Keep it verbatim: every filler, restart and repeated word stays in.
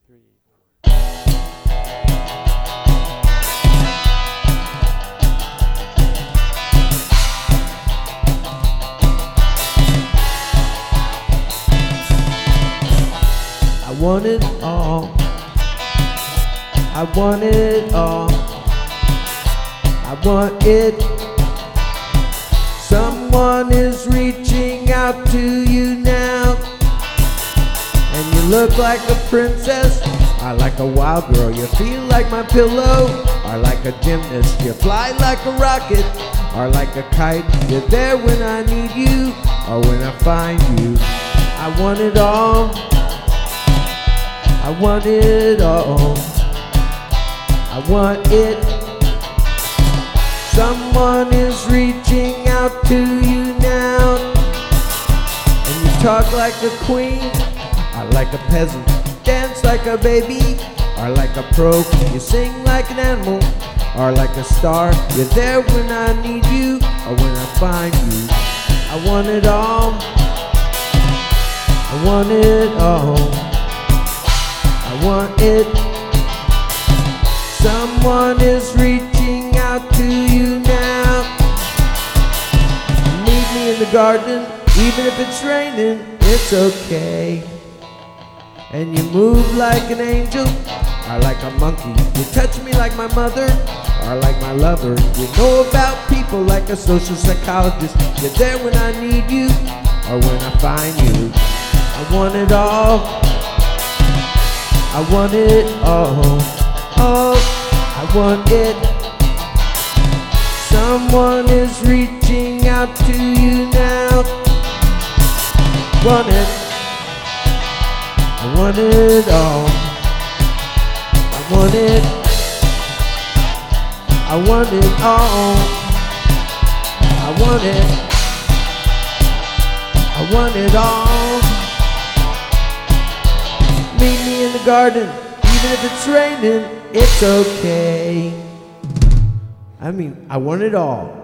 three, four. I want it all. I want it all. I want it. Someone is reaching out to you now, and you look like a princess, or like a wild girl. You feel like my pillow, or like a gymnast. You fly like a rocket, or like a kite. You're there when I need you, or when I find you. I want it all. I want it all. I want it. Someone is reaching out to you now, and you talk like a queen, or like a peasant. Dance like a baby, or like a pro. You sing like an animal, or like a star. You're there when I need you, or when I find you. I want it all. I want it all. I want it. Someone is reaching out to you now. Meet me in the garden, even if it's raining, it's okay. And you move like an angel, or like a monkey. You touch me like my mother, or like my lover. You know about people like a social psychologist. You're there when I need you, or when I find you. I want it all. I want it all. Oh, I want it. Someone is reaching out to you now. Want it. I want it all. I want it. I want it all. I want it. I want it all. Meet me in the garden, even if it's raining, it's okay. I mean, I want it all.